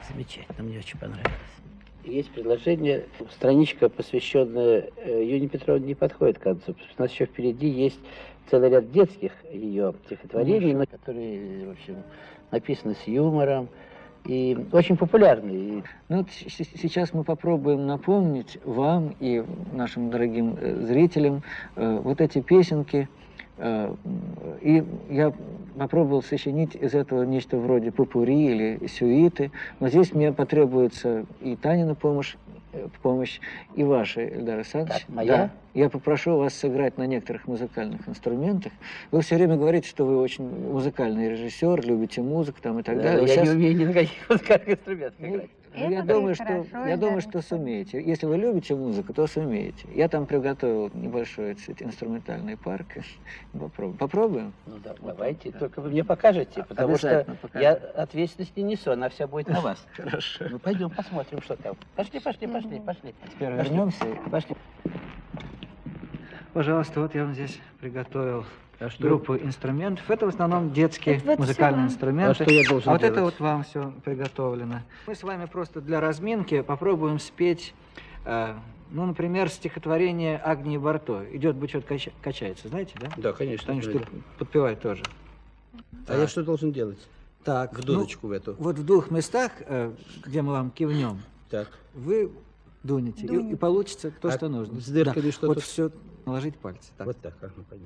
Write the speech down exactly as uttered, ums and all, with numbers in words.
Замечательно, мне очень понравилось. Есть предложение, страничка, посвященная Юлии Петровне, не подходит к концу. У нас еще впереди есть целый ряд детских ее стихотворений, но которые, в общем, написаны с юмором и очень популярны. Ну, вот сейчас мы попробуем напомнить вам и нашим дорогим зрителям э, вот эти песенки. Э, и я попробовал сочинить из этого нечто вроде попурри или сюиты. Но здесь мне потребуется и Танина помощь, помощь и ваша, Эльдар Александрович. Так, моя? Да. Я попрошу вас сыграть на некоторых музыкальных инструментах. Вы все время говорите, что вы очень музыкальный режиссер, любите музыку там, и так Да, далее. я Сейчас... не умею ни на каких музыкальных инструментах играть. Ну, я думаю, что, я думаю, что сумеете. Если вы любите музыку, то сумеете. Я там приготовил небольшой, так сказать, инструментальный парк. Попробуем. Попробуем? Ну да, давайте, да. Только вы мне покажете, потому что покажу. Я ответственность не несу, она вся будет на вас. Хорошо. Ну пойдем посмотрим, что там. Пошли, пошли, пошли, пошли. Теперь вернемся. Пошли. Пожалуйста, вот я вам здесь приготовил а что? группу инструментов. Это в основном детские это музыкальные вот инструменты. А что я должен а вот делать? это вот вам все приготовлено. Мы с вами просто для разминки попробуем спеть, э, ну, например, стихотворение Агнии Барто. Идет бычок кач... качается, знаете, да? Да, конечно. Танюш, ты подпевай тоже. А так. Я что должен делать? Так, в дудочку ну, в эту. Вот в двух местах, э, где мы вам кивнем, так. вы дунете, и, и получится то, а что нужно. С дырками да. что-то? Вот все наложить пальцы. Так. Вот так, ага, понятно.